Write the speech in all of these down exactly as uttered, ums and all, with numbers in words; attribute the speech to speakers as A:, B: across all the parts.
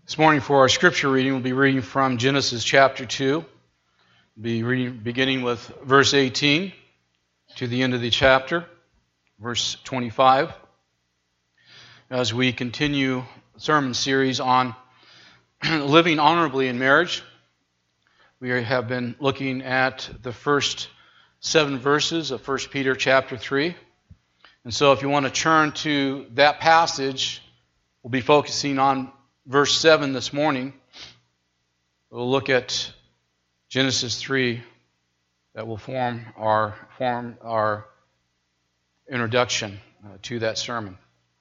A: This morning for our scripture reading, we'll be reading from Genesis chapter two. We'll be reading, beginning with verse eighteen to the end of the chapter, verse twenty-five. As we continue the sermon series on living honorably in marriage, we have been looking at the first seven verses of First Peter chapter three. And so if you want to turn to that passage, we'll be focusing on verse seven this morning. We'll look at Genesis three that will form our form our introduction uh, to that sermon.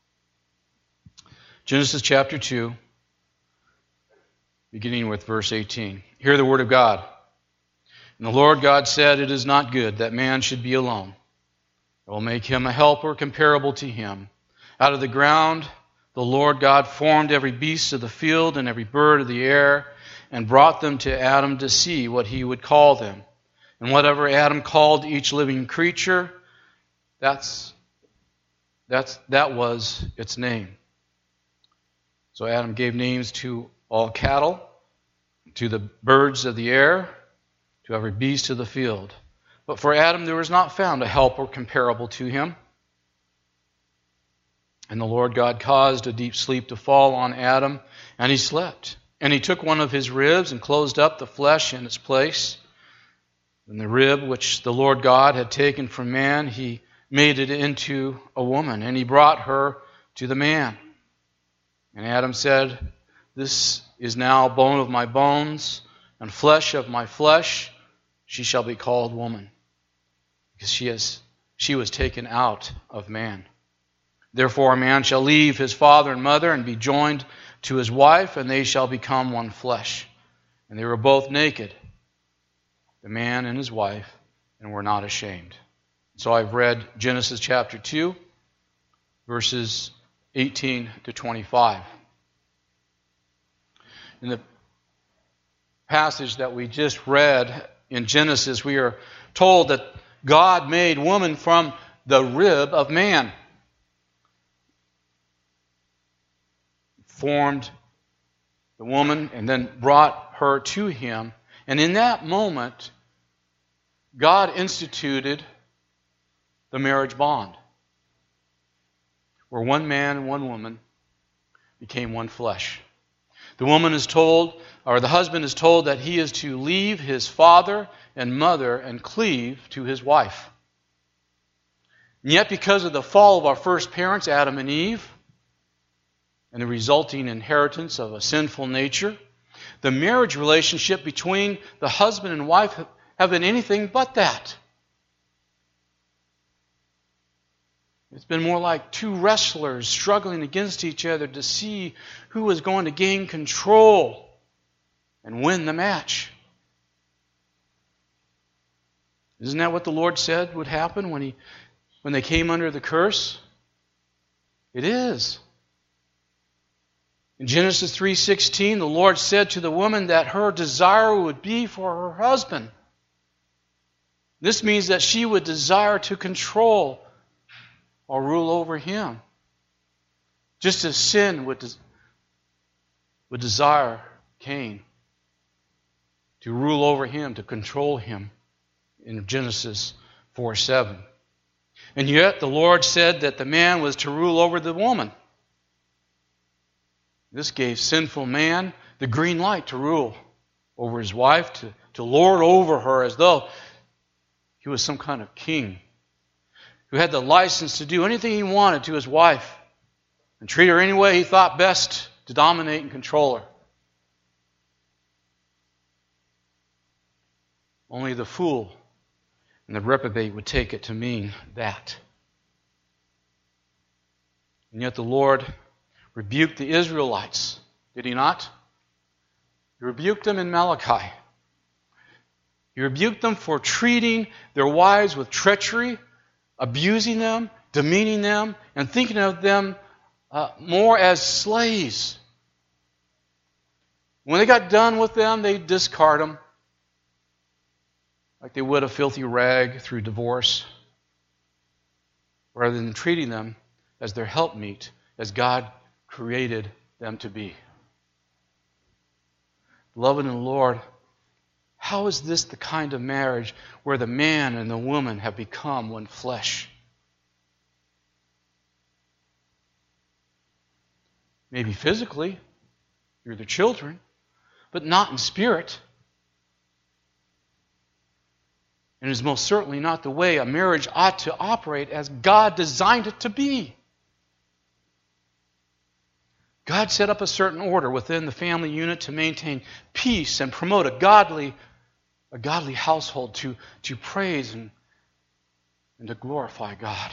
A: Genesis chapter two, beginning with verse eighteen. Hear the word of God. And the Lord God said, "It is not good that man should be alone. I will make him a helper comparable to him. Out of the ground the Lord God formed every beast of the field and every bird of the air, and brought them to Adam to see what he would call them. And whatever Adam called each living creature, that's, that's, that was its name. So Adam gave names to all cattle, to the birds of the air, to every beast of the field. But for Adam there was not found a helper comparable to him. And the Lord God caused a deep sleep to fall on Adam, and he slept. And he took one of his ribs and closed up the flesh in its place. And the rib which the Lord God had taken from man, he made it into a woman, and he brought her to the man. And Adam said, "This is now bone of my bones and flesh of my flesh. She shall be called woman, because she is she was taken out of man. Therefore a man shall leave his father and mother and be joined to his wife, and they shall become one flesh. And they were both naked, the man and his wife, and were not ashamed." So I've read Genesis chapter two, verses eighteen to twenty-five. In the passage that we just read in Genesis, we are told that God made woman from the rib of man. Formed the woman and then brought her to him. And in that moment, God instituted the marriage bond, where one man and one woman became one flesh. The woman is told, or the husband is told, that he is to leave his father and mother and cleave to his wife. And yet, because of the fall of our first parents, Adam and Eve, and the resulting inheritance of a sinful nature, the marriage relationship between the husband and wife have been anything but that. It's been more like two wrestlers struggling against each other to see who was going to gain control and win the match. Isn't that what the Lord said would happen when he, when they came under the curse? It is. In Genesis three sixteen, the Lord said to the woman that her desire would be for her husband. This means that she would desire to control or rule over him, just as sin would, des- would desire Cain to rule over him, to control him in Genesis four seven. And yet the Lord said that the man was to rule over the woman. This gave sinful man the green light to rule over his wife, to, to lord over her as though he was some kind of king who had the license to do anything he wanted to his wife and treat her any way he thought best to dominate and control her. Only the fool and the reprobate would take it to mean that. And yet the Lord rebuked the Israelites, did he not? He rebuked them in Malachi. He rebuked them for treating their wives with treachery, abusing them, demeaning them, and thinking of them uh, more as slaves. When they got done with them, they'd discard them like they would a filthy rag through divorce, rather than treating them as their helpmeet, as God created them to be. Beloved in the Lord, how is this the kind of marriage where the man and the woman have become one flesh? Maybe physically, you're their children, but not in spirit. And it is most certainly not the way a marriage ought to operate as God designed it to be. God set up a certain order within the family unit to maintain peace and promote a godly, a godly household to, to praise and, and to glorify God.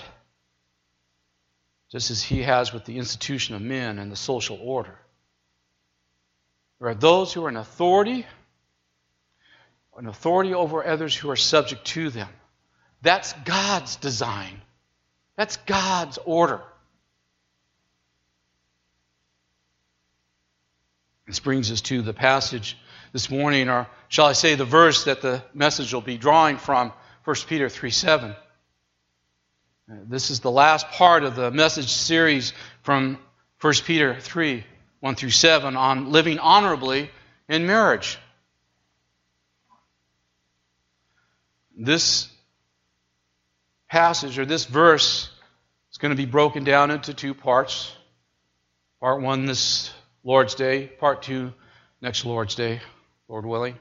A: Just as He has with the institution of men and the social order. There are those who are in authority, an authority over others who are subject to them. That's God's design. That's God's order. This brings us to the passage this morning, or shall I say the verse that the message will be drawing from, First Peter three seven. This is the last part of the message series from First Peter three, one through seven on living honorably in marriage. This passage, or this verse, is going to be broken down into two parts. Part one this Lord's Day, part two next Lord's Day, Lord willing.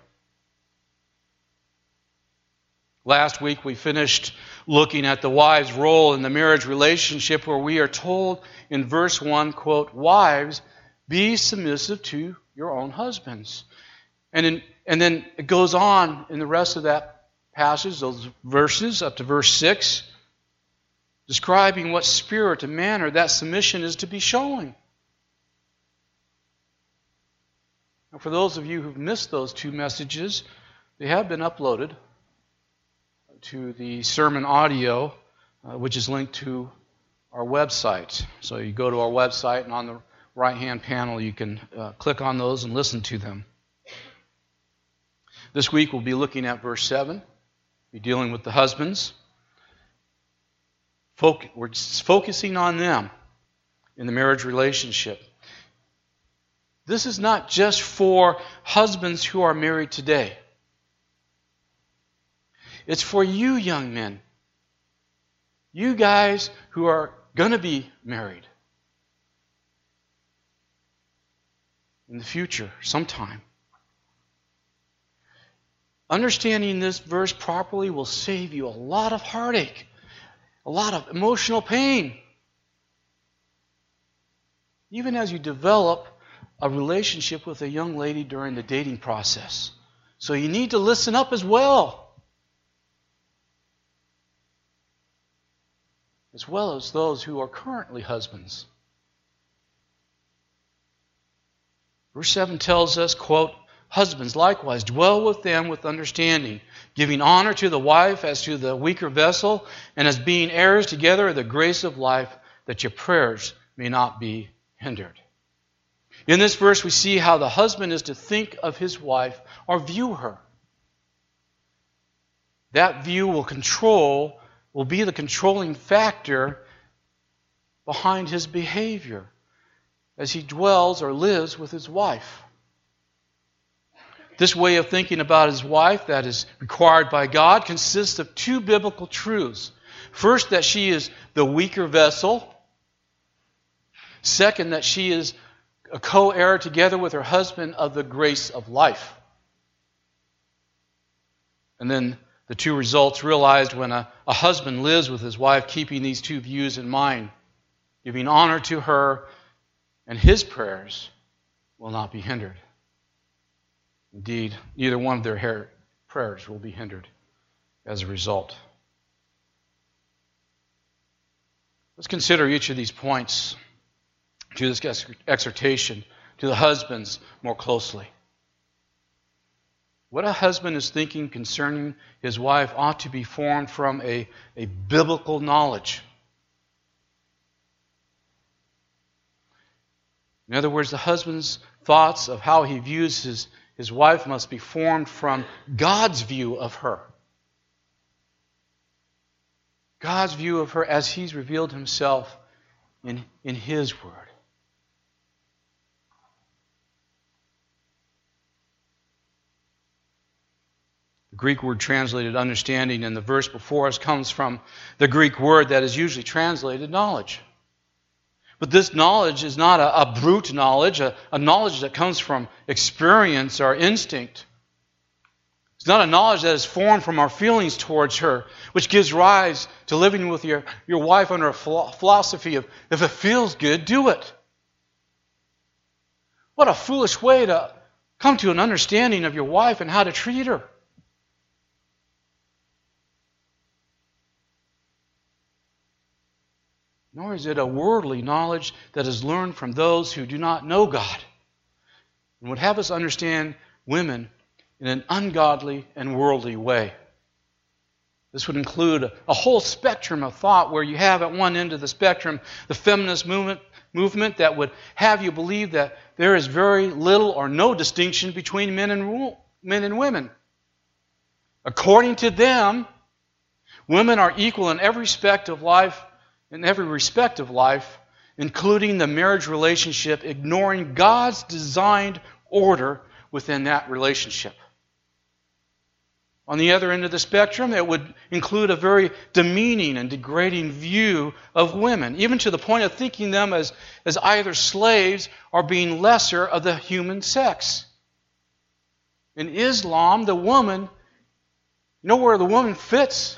A: Last week we finished looking at the wife's role in the marriage relationship, where we are told in verse one, quote, "Wives, be submissive to your own husbands." And, in, and then it goes on in the rest of that passage, those verses up to verse six, describing what spirit and manner that submission is to be showing. Now, for those of you who've missed those two messages, they have been uploaded to the sermon audio, uh, which is linked to our website. So you go to our website, and on the right-hand panel you can uh, click on those and listen to them. This week we'll be looking at verse seven. We'll be dealing with the husbands. Foc- we're just focusing on them in the marriage relationship. This is not just for husbands who are married today. It's for you young men. You guys who are going to be married in the future, sometime. Understanding this verse properly will save you a lot of heartache, a lot of emotional pain. Even as you develop a relationship with a young lady during the dating process. So you need to listen up as well. As well as those who are currently husbands. Verse seven tells us, quote, "Husbands, likewise, dwell with them with understanding, giving honor to the wife as to the weaker vessel, and as being heirs together of the grace of life, that your prayers may not be hindered." In this verse, we see how the husband is to think of his wife or view her. That view will control, will be the controlling factor behind his behavior as he dwells or lives with his wife. This way of thinking about his wife that is required by God consists of two biblical truths. First, that she is the weaker vessel. Second, that she is a co-heir together with her husband of the grace of life. And then the two results realized when a, a husband lives with his wife, keeping these two views in mind, giving honor to her, and his prayers will not be hindered. Indeed, neither one of their hair, prayers will be hindered as a result. Let's consider each of these points to this exhortation to the husbands more closely. What a husband is thinking concerning his wife ought to be formed from a, a biblical knowledge. In other words, the husband's thoughts of how he views his, his wife must be formed from God's view of her. God's view of her as He's revealed Himself in, in His Word. Greek word translated understanding in the verse before us comes from the Greek word that is usually translated knowledge. But this knowledge is not a, a brute knowledge, a, a knowledge that comes from experience or instinct. It's not a knowledge that is formed from our feelings towards her, which gives rise to living with your, your wife under a philosophy of, if it feels good, do it. What a foolish way to come to an understanding of your wife and how to treat her. Nor is it a worldly knowledge that is learned from those who do not know God and would have us understand women in an ungodly and worldly way. This would include a, a whole spectrum of thought where you have at one end of the spectrum the feminist movement, movement that would have you believe that there is very little or no distinction between men and, men and women. According to them, women are equal in every respect of life, in every respect of life, including the marriage relationship, ignoring God's designed order within that relationship. On the other end of the spectrum, it would include a very demeaning and degrading view of women, even to the point of thinking them as, as either slaves or being lesser of the human sex. In Islam, the woman, you know where the woman fits?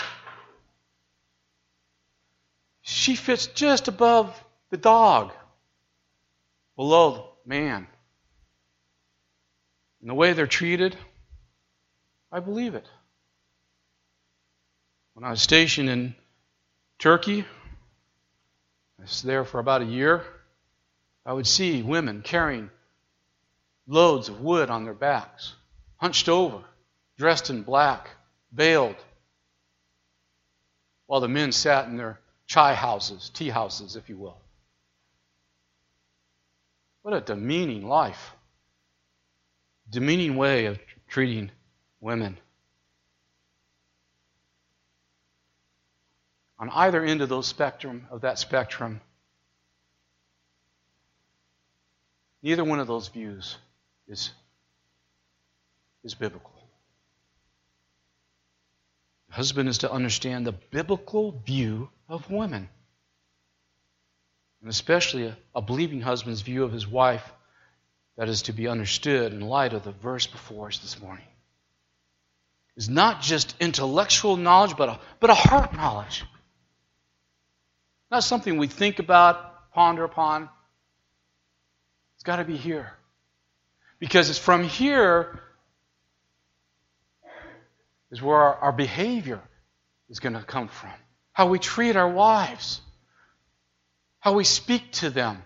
A: She fits just above the dog, below man. And the way they're treated, I believe it. When I was stationed in Turkey, I was there for about a year, I would see women carrying loads of wood on their backs, hunched over, dressed in black, veiled, while the men sat in their chai houses, tea houses, if you will. What a demeaning life. Demeaning way of treating women. On either end of those spectrum, of that spectrum, neither one of those views is, is biblical. The husband is to understand the biblical view of women, and especially a, a believing husband's view of his wife that is to be understood in light of the verse before us this morning. It's not just intellectual knowledge, but a, but a heart knowledge. Not something we think about, ponder upon. It's got to be here. Because it's from here is where our, our behavior is going to come from. How we treat our wives. How we speak to them.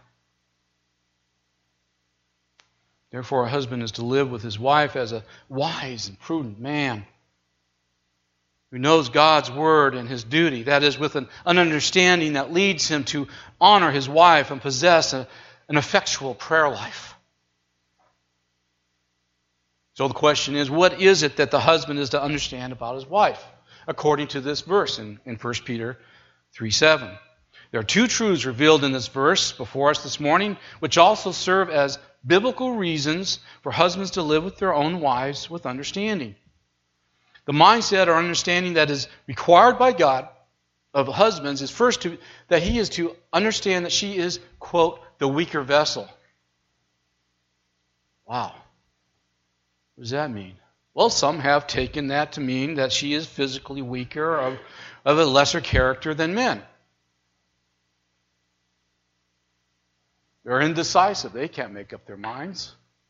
A: Therefore, a husband is to live with his wife as a wise and prudent man who knows God's word and his duty. That is, with an, an understanding that leads him to honor his wife and possess a, an effectual prayer life. So the question is, what is it that the husband is to understand about his wife? According to this verse in, in First Peter three seven. There are two truths revealed in this verse before us this morning, which also serve as biblical reasons for husbands to live with their own wives with understanding. The mindset or understanding that is required by God of husbands is first to, that he is to understand that she is, quote, the weaker vessel. Wow. What does that mean? Well, some have taken that to mean that she is physically weaker or of, of a lesser character than men. They're indecisive. They can't make up their minds.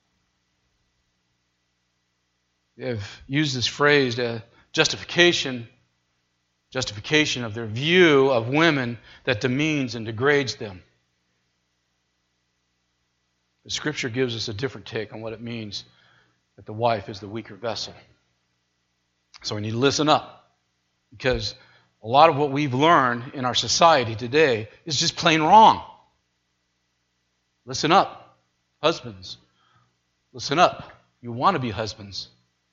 A: They have used this phrase, uh, justification, justification of their view of women that demeans and degrades them. The Scripture gives us a different take on what it means that the wife is the weaker vessel. So we need to listen up, because a lot of what we've learned in our society today is just plain wrong. Listen up, husbands. Listen up. You want to be husbands.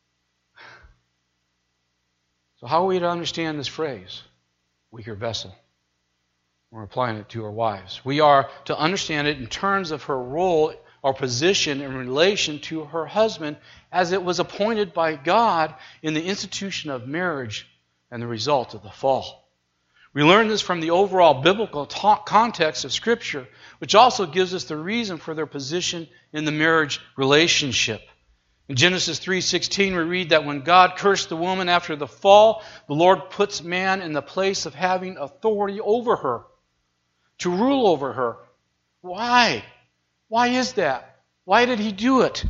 A: So how are we to understand this phrase, weaker vessel? We're applying it to our wives. We are to understand it in terms of her role or position in relation to her husband as it was appointed by God in the institution of marriage and the result of the fall. We learn this from the overall biblical talk context of Scripture, which also gives us the reason for their position in the marriage relationship. In Genesis three sixteen, we read that when God cursed the woman after the fall, the Lord puts man in the place of having authority over her, to rule over her. Why? Why is that? Why did He do it?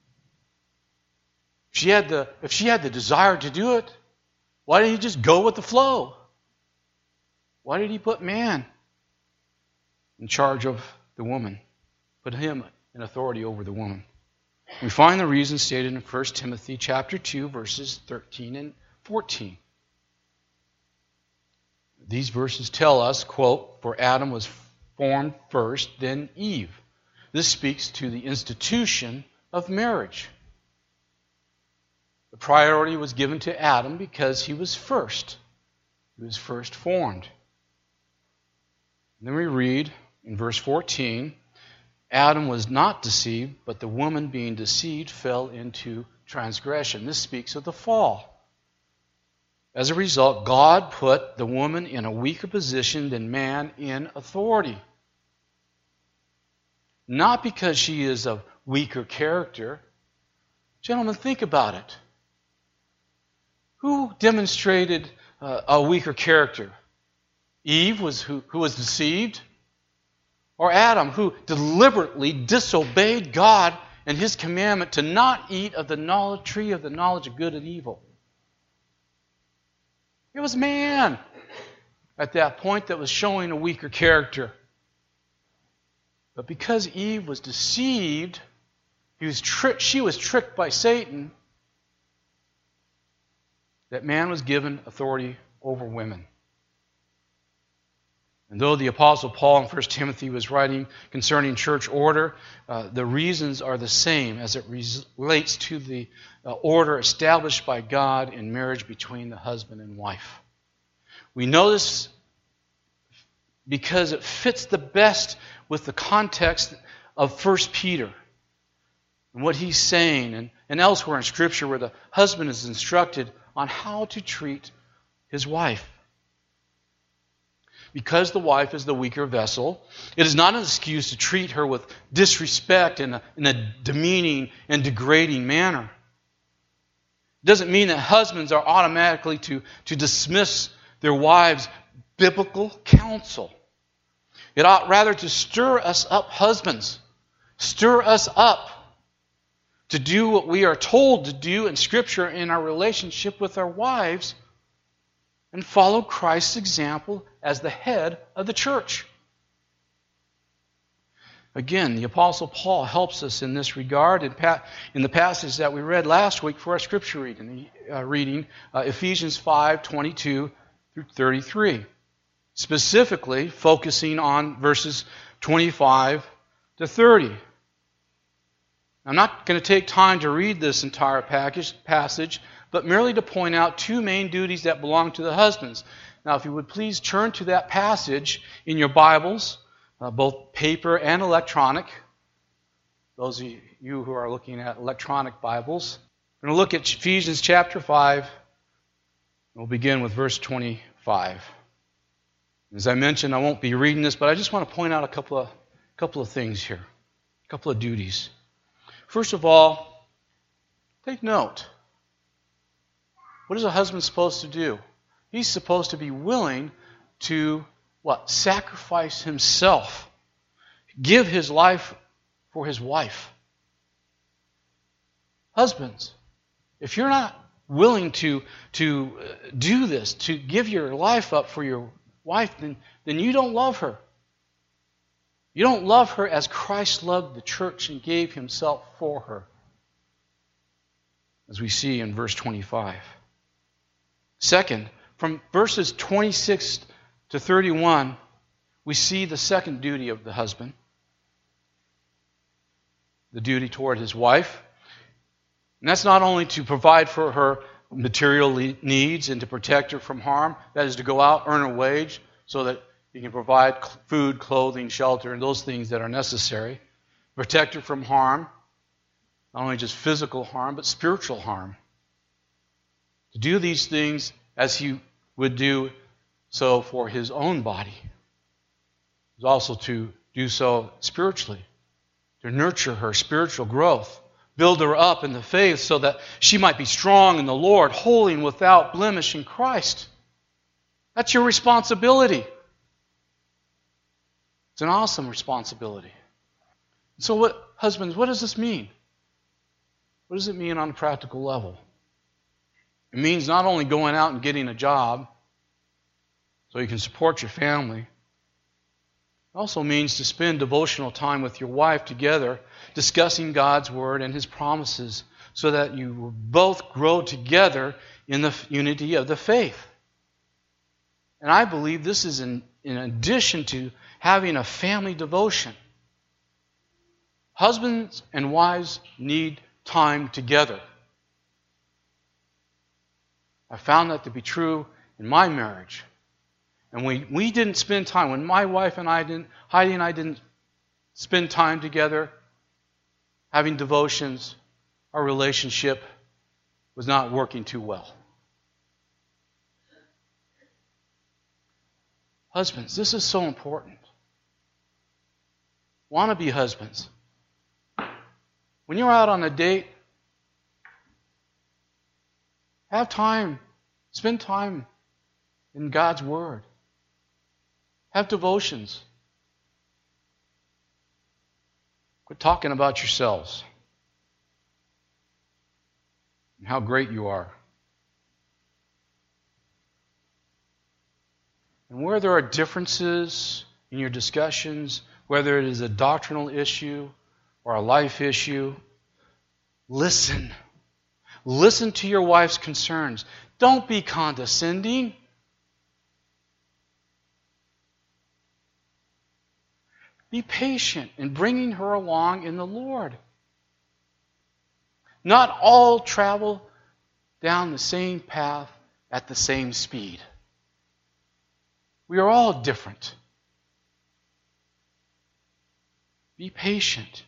A: If she had the, if she had the desire to do it, why didn't He just go with the flow? Why did He put man in charge of the woman? Put him in authority over the woman. We find the reason stated in First Timothy chapter two, verses thirteen and fourteen. These verses tell us, quote, "For Adam was formed first, then Eve." This speaks to the institution of marriage. The priority was given to Adam because he was first. He was first formed. And then we read in verse fourteen, Adam was not deceived, but the woman being deceived fell into transgression. This speaks of the fall. As a result, God put the woman in a weaker position than man in authority. Not because she is of weaker character. Gentlemen, think about it. Who demonstrated uh, a weaker character? Eve, was who, who was deceived? Or Adam, who deliberately disobeyed God and His commandment to not eat of the knowledge, tree of the knowledge of good and evil? It was man at that point that was showing a weaker character. But because Eve was deceived, he was tri- she was tricked by Satan, that man was given authority over women. And though the Apostle Paul in First Timothy was writing concerning church order, uh, the reasons are the same as it relates to the uh, order established by God in marriage between the husband and wife. We know this because it fits the best with the context of First Peter and what he's saying, and, and elsewhere in Scripture where the husband is instructed on how to treat his wife. Because the wife is the weaker vessel, it is not an excuse to treat her with disrespect in a, in a demeaning and degrading manner. It doesn't mean that husbands are automatically to, to dismiss their wives' biblical counsel. It ought rather to stir us up, husbands. Stir us up to do what we are told to do in Scripture in our relationship with our wives, and follow Christ's example as the head of the church. Again, the Apostle Paul helps us in this regard in, pa- in the passage that we read last week for our Scripture reading, uh, reading uh, Ephesians five, twenty-two through thirty-three, specifically focusing on verses twenty-five to thirty. I'm not going to take time to read this entire package, passage, but merely to point out two main duties that belong to the husbands. Now, if you would please turn to that passage in your Bibles, uh, both paper and electronic. Those of you who are looking at electronic Bibles. We're going to look at Ephesians chapter five. We'll begin with verse twenty-five. As I mentioned, I won't be reading this, but I just want to point out a couple of, couple of things here, a couple of duties. First of all, take note. What is a husband supposed to do? He's supposed to be willing to, what? Sacrifice himself. Give his life for his wife. Husbands, if you're not willing to, to do this, to give your life up for your wife, then, then you don't love her. You don't love her as Christ loved the church and gave Himself for her, as we see in verse twenty-five. Second, from verses twenty-six to thirty-one, we see the second duty of the husband, the duty toward his wife. And that's not only to provide for her material needs and to protect her from harm, that is to go out, earn a wage, so that he can provide food, clothing, shelter, and those things that are necessary. protect her from harm, not only just physical harm, but spiritual harm. To do these things as he would do so for his own body. Is also to do so spiritually, to nurture her spiritual growth, build her up in the faith so that she might be strong in the Lord, holy and without blemish in Christ. That's your responsibility. It's an awesome responsibility. So what, husbands, what does this mean? What does it mean on a practical level? It means not only going out and getting a job so you can support your family. It also means to spend devotional time with your wife together, discussing God's Word and His promises so that you will both grow together in the unity of the faith. And I believe this is in, in addition to having a family devotion. Husbands and wives need time together. I found that to be true in my marriage. And we, we didn't spend time, when my wife and I didn't, Heidi and I didn't spend time together having devotions, our relationship was not working too well. Husbands, this is so important. Wannabe husbands. When you're out on a date, have time, spend time in God's Word. Have devotions. Quit talking about yourselves and how great you are. And where there are differences in your discussions, whether it is a doctrinal issue or a life issue, listen. Listen to your wife's concerns. Don't be condescending. Be patient in bringing her along in the Lord. Not all travel down the same path at the same speed. We are all different. Be patient.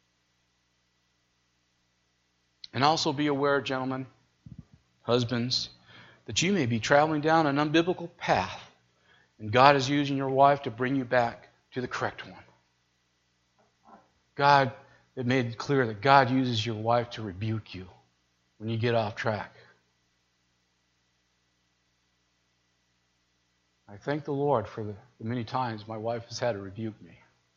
A: And also be aware, gentlemen, husbands, that you may be traveling down an unbiblical path, and God is using your wife to bring you back to the correct one. God, it made it clear that God uses your wife to rebuke you when you get off track. I thank the Lord for the, the many times my wife has had to rebuke me.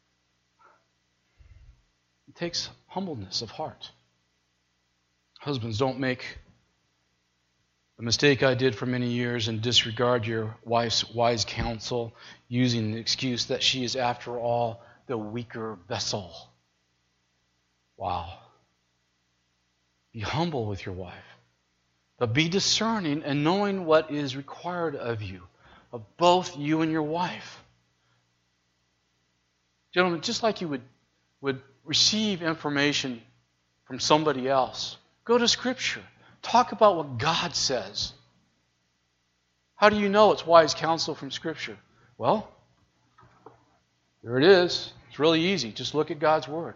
A: It takes humbleness of heart. Husbands, don't make the mistake I did for many years and disregard your wife's wise counsel, using the excuse that she is, after all, the weaker vessel. Wow. Be humble with your wife, but be discerning and knowing what is required of you, of both you and your wife. Gentlemen, just like you would, would receive information from somebody else, go to Scripture. Talk about what God says. How do you know it's wise counsel from Scripture? Well, there it is. It's really easy. Just look at God's Word.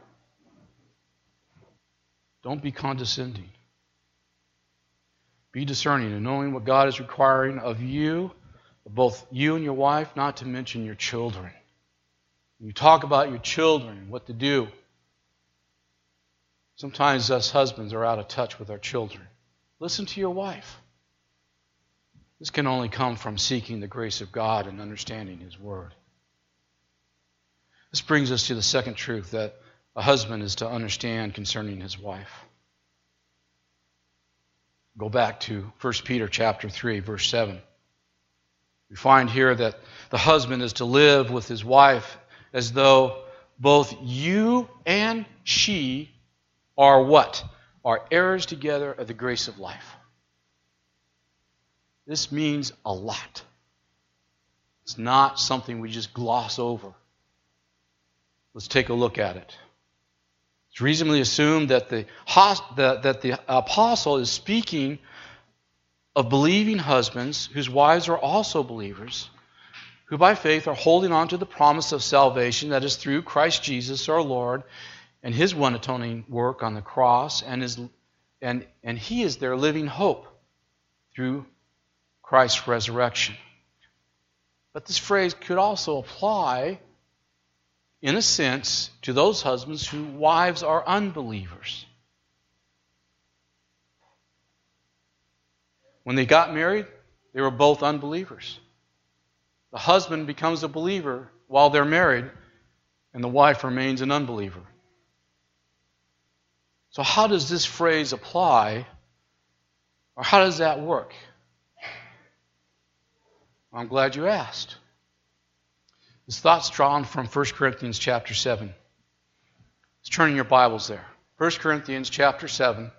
A: Don't be condescending. Be discerning and knowing what God is requiring of you, both you and your wife, not to mention your children. When you talk about your children and what to do, sometimes us husbands are out of touch with our children. Listen to your wife. This can only come from seeking the grace of God and understanding His Word. This brings us to the second truth that a husband is to understand concerning his wife. Go back to First Peter chapter three, verse seven. We find here that the husband is to live with his wife as though both you and she are what? Are heirs together of the grace of life. This means a lot. It's not something we just gloss over. Let's take a look at it. It's reasonably assumed that the, that the apostle is speaking of believing husbands whose wives are also believers, who by faith are holding on to the promise of salvation that is through Christ Jesus our Lord, and His one atoning work on the cross, and His, and, and He is their living hope through Christ's resurrection. But this phrase could also apply, in a sense, to those husbands whose wives are unbelievers. When they got married, they were both unbelievers. The husband becomes a believer while they're married, and the wife remains an unbeliever. So how does this phrase apply, or how does that work? I'm glad you asked. This thought's drawn from First Corinthians chapter seven. Let's turn in your Bibles there. First Corinthians chapter seven.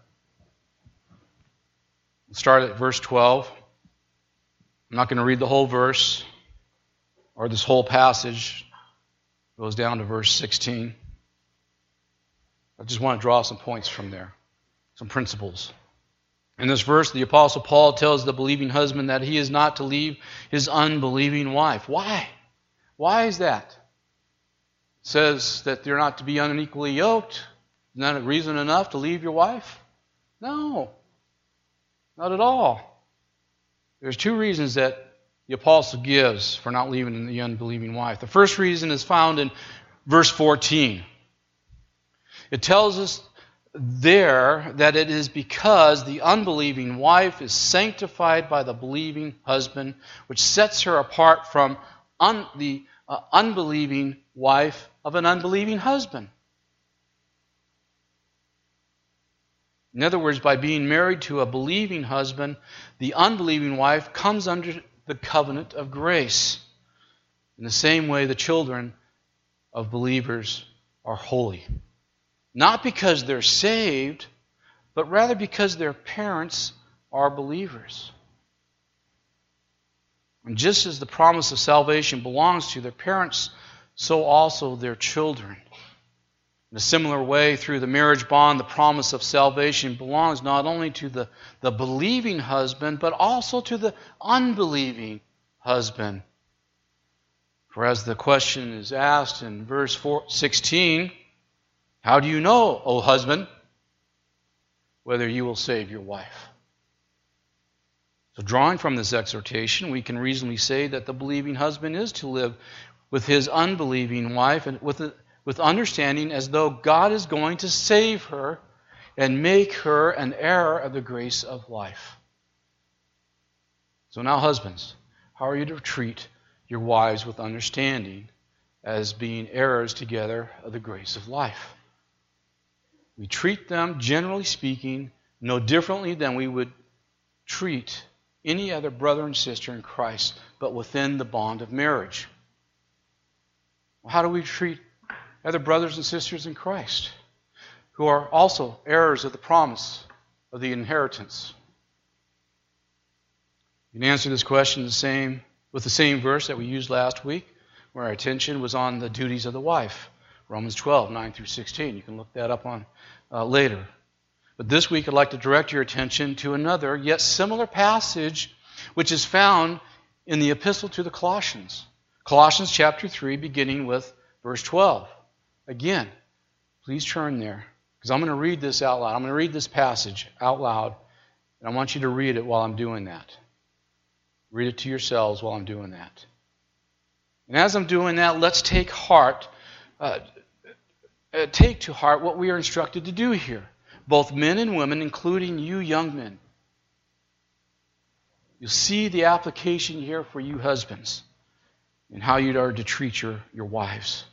A: We'll start at verse twelve. I'm not going to read the whole verse or this whole passage. It goes down to verse sixteen. I just want to draw some points from there, some principles. In this verse, the Apostle Paul tells the believing husband that he is not to leave his unbelieving wife. Why? Why is that? It says that they're not to be unequally yoked. Isn't that a reason enough to leave your wife? No, not at all. There's two reasons that the apostle gives for not leaving the unbelieving wife. The first reason is found in verse fourteen. It tells us there that it is because the unbelieving wife is sanctified by the believing husband, which sets her apart from un- the uh, unbelieving wife of an unbelieving husband. In other words, by being married to a believing husband, the unbelieving wife comes under the covenant of grace. In the same way, the children of believers are holy. Not because they're saved, but rather because their parents are believers. And just as the promise of salvation belongs to their parents, so also their children. In a similar way, through the marriage bond, the promise of salvation belongs not only to the, the believing husband, but also to the unbelieving husband. For as the question is asked in verse sixteen, how do you know, O husband, whether you will save your wife? So drawing from this exhortation, we can reasonably say that the believing husband is to live with his unbelieving wife and with, a, with understanding as though God is going to save her and make her an heir of the grace of life. So now, husbands, how are you to treat your wives with understanding as being heirs together of the grace of life? We treat them, generally speaking, no differently than we would treat any other brother and sister in Christ, but within the bond of marriage. Well, how do we treat other brothers and sisters in Christ who are also heirs of the promise of the inheritance? You can answer this question the same with the same verse that we used last week, where our attention was on the duties of the wife. Romans twelve, nine through sixteen. You can look that up on uh, later. But this week I'd like to direct your attention to another, yet similar passage, which is found in the epistle to the Colossians. Colossians chapter three, beginning with verse twelve. Again, please turn there, because I'm going to read this out loud. I'm going to read this passage out loud, and I want you to read it while I'm doing that. Read it to yourselves while I'm doing that. And as I'm doing that, let's take heart, uh, uh, take to heart what we are instructed to do here. Both men and women, including you young men. You'll see the application here for you husbands and how you are to treat your, your wives.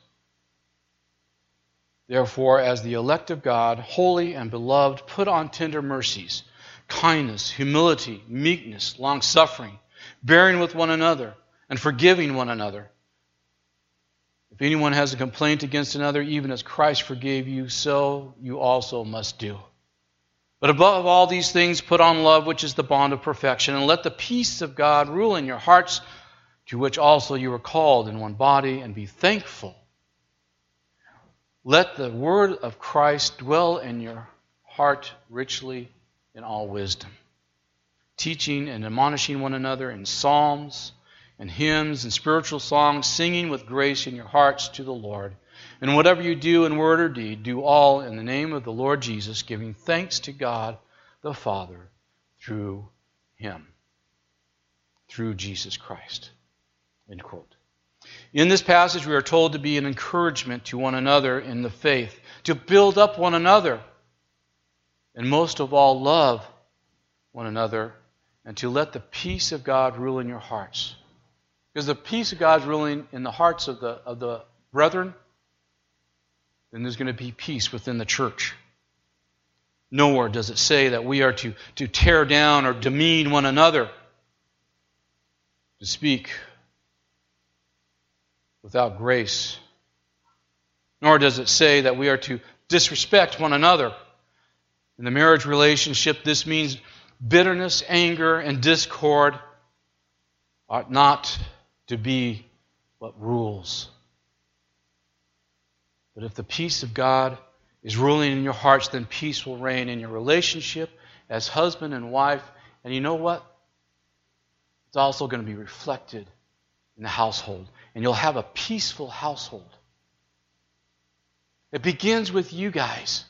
A: Therefore, as the elect of God, holy and beloved, put on tender mercies, kindness, humility, meekness, long-suffering, bearing with one another, and forgiving one another. If anyone has a complaint against another, even as Christ forgave you, so you also must do. But above all these things, put on love, which is the bond of perfection, and let the peace of God rule in your hearts, to which also you were called in one body, and be thankful. Let the word of Christ dwell in your heart richly in all wisdom, teaching and admonishing one another in psalms and hymns and spiritual songs, singing with grace in your hearts to the Lord. And whatever you do in word or deed, do all in the name of the Lord Jesus, giving thanks to God the Father through Him, through Jesus Christ. End quote. In this passage, we are told to be an encouragement to one another in the faith, to build up one another, and most of all, love one another, and to let the peace of God rule in your hearts. Because the peace of God is ruling in the hearts of the, of the brethren, then there's going to be peace within the church. Nowhere does it say that we are to, to tear down or demean one another, to speak without grace. Nor does it say that we are to disrespect one another. In the marriage relationship, this means bitterness, anger, and discord ought not to be what rules. But if the peace of God is ruling in your hearts, then peace will reign in your relationship as husband and wife. And you know what? It's also going to be reflected in the household. And you'll have a peaceful household. It begins with you guys.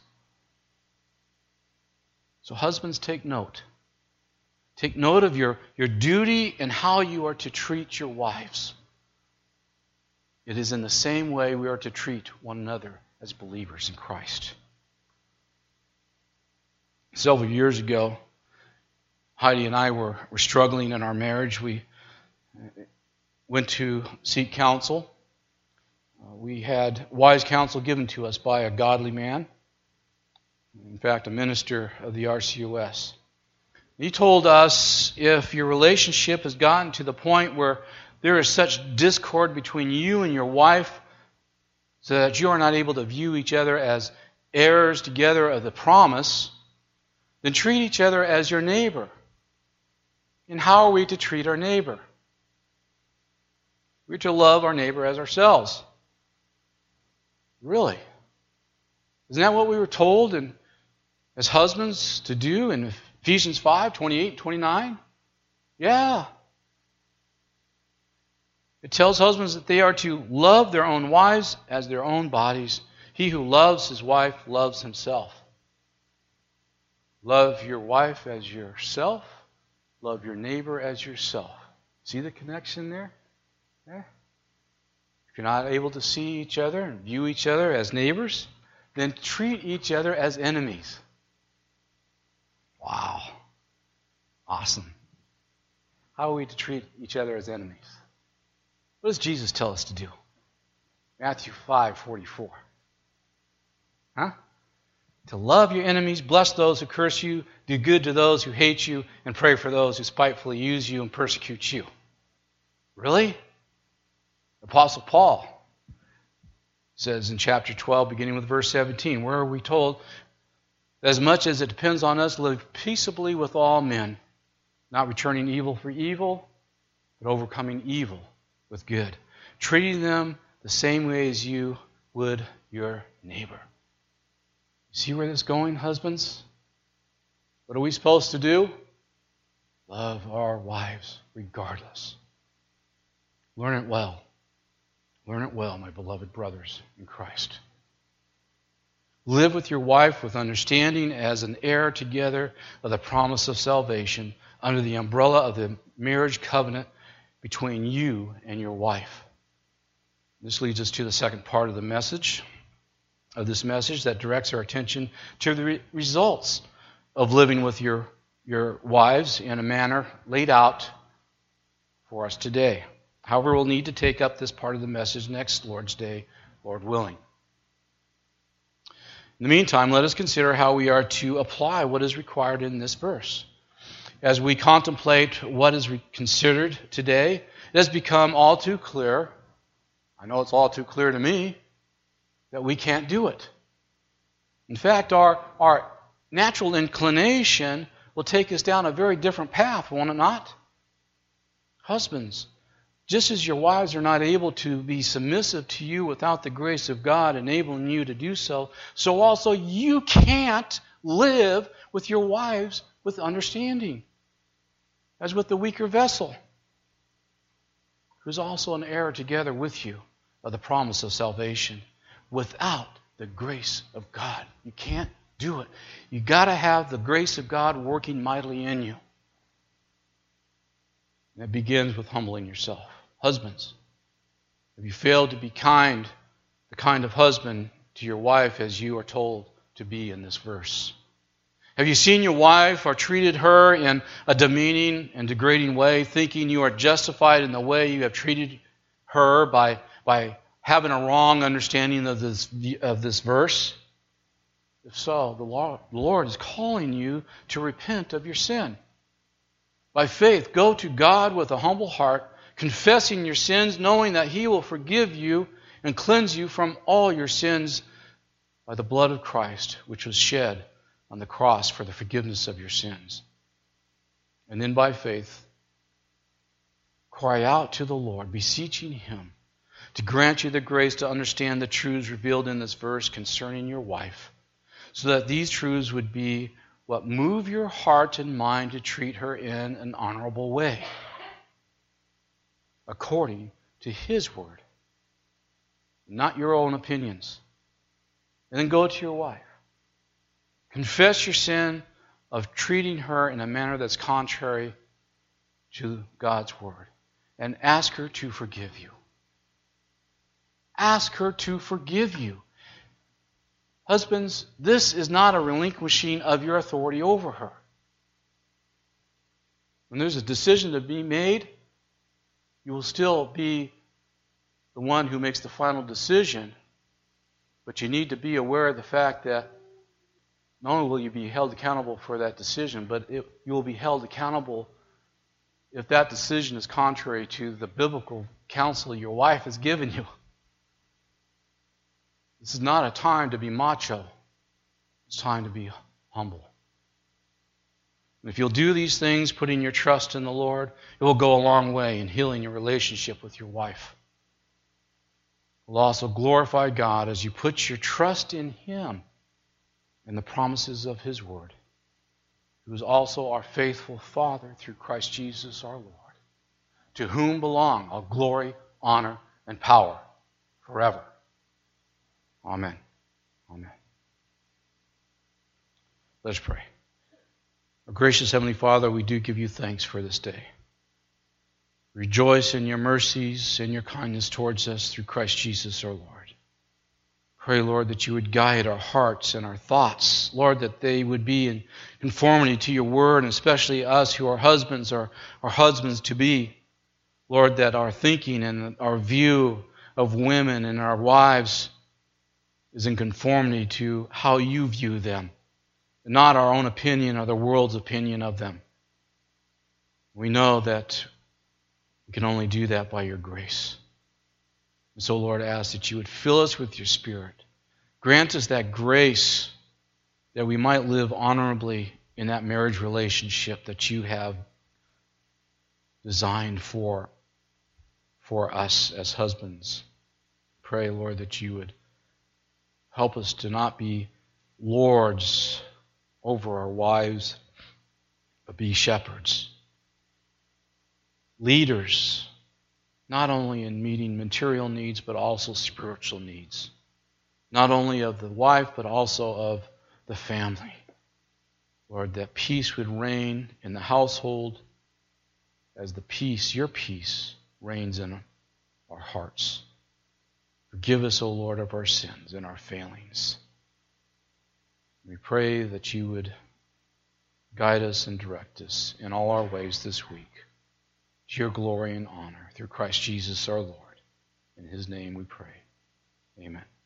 A: So husbands, take note. Take note of your, your duty and how you are to treat your wives. It is in the same way we are to treat one another as believers in Christ. Several years ago, Heidi and I were, were struggling in our marriage. We went to seek counsel. Uh, we had wise counsel given to us by a godly man. In fact, a minister of the R C O S. He told us, if your relationship has gotten to the point where there is such discord between you and your wife so that you are not able to view each other as heirs together of the promise, then treat each other as your neighbor. And how are we to treat our neighbor? We're to love our neighbor as ourselves. Really? Isn't that what we were told in, as husbands to do in Ephesians five, twenty-eight and twenty-nine? Yeah. It tells husbands that they are to love their own wives as their own bodies. He who loves his wife loves himself. Love your wife as yourself. Love your neighbor as yourself. See the connection there? There. If you're not able to see each other and view each other as neighbors, then treat each other as enemies. Wow. Awesome. How are we to treat each other as enemies? What does Jesus tell us to do? Matthew five forty-four. Huh? To love your enemies, bless those who curse you, do good to those who hate you, and pray for those who spitefully use you and persecute you. Really? Apostle Paul says in chapter twelve, beginning with verse seventeen, where are we told, as much as it depends on us, live peaceably with all men, not returning evil for evil, but overcoming evil with good, treating them the same way as you would your neighbor. See where this is going, husbands? What are we supposed to do? Love our wives regardless. Learn it well. Learn it well, my beloved brothers in Christ. Live with your wife with understanding as an heir together of the promise of salvation under the umbrella of the marriage covenant between you and your wife. This leads us to the second part of the message, of this message that directs our attention to the re- results of living with your, your wives in a manner laid out for us today. However, we'll need to take up this part of the message next Lord's Day, Lord willing. In the meantime, let us consider how we are to apply what is required in this verse. As we contemplate what is considered today, it has become all too clear, I know it's all too clear to me, that we can't do it. In fact, our, our natural inclination will take us down a very different path, won't it not? Husbands, just as your wives are not able to be submissive to you without the grace of God enabling you to do so, so also you can't live with your wives with understanding, as with the weaker vessel, who's also an heir together with you of the promise of salvation. without the grace of God. You can't do it. You got to have the grace of God working mightily in you. And it begins with humbling yourself. Husbands, have you failed to be kind, the kind of husband to your wife as you are told to be in this verse? Have you seen your wife or treated her in a demeaning and degrading way, thinking you are justified in the way you have treated her by, by having a wrong understanding of this, of this verse? If so, the Lord, the Lord is calling you to repent of your sin. By faith, go to God with a humble heart, confessing your sins, knowing that He will forgive you and cleanse you from all your sins by the blood of Christ, which was shed on the cross for the forgiveness of your sins. And then by faith, cry out to the Lord, beseeching Him to grant you the grace to understand the truths revealed in this verse concerning your wife, so that these truths would be what move your heart and mind to treat her in an honorable way, according to His word, not your own opinions. And then go to your wife. Confess your sin of treating her in a manner that's contrary to God's word, and ask her to forgive you. Ask her to forgive you. Husbands, this is not a relinquishing of your authority over her. When there's a decision to be made, you will still be the one who makes the final decision, but you need to be aware of the fact that not only will you be held accountable for that decision, but it, you will be held accountable if that decision is contrary to the biblical counsel your wife has given you. This is not a time to be macho. It's time to be humble. And if you'll do these things, putting your trust in the Lord, it will go a long way in healing your relationship with your wife. It will also glorify God as you put your trust in Him and the promises of His word, who is also our faithful Father through Christ Jesus our Lord, to whom belong all glory, honor, and power forever. Amen. Amen. Let's pray. Our gracious Heavenly Father, we do give you thanks for this day. Rejoice in your mercies and your kindness towards us through Christ Jesus our Lord. Pray, Lord, that you would guide our hearts and our thoughts. Lord, that they would be in conformity to your word, and especially us who are husbands or our husbands to be. Lord, that our thinking and our view of women and our wives is in conformity to how you view them, not our own opinion or the world's opinion of them. We know that we can only do that by your grace. And so, Lord, I ask that you would fill us with your Spirit. Grant us that grace that we might live honorably in that marriage relationship that you have designed for, for us as husbands. Pray, Lord, that you would help us to not be lords over our wives, but be shepherds. Leaders, not only in meeting material needs, but also spiritual needs. Not only of the wife, but also of the family. Lord, that peace would reign in the household as the peace, your peace, reigns in our hearts. Forgive us, O Lord, of our sins and our failings. We pray that you would guide us and direct us in all our ways this week to your glory and honor through Christ Jesus our Lord. In His name we pray. Amen.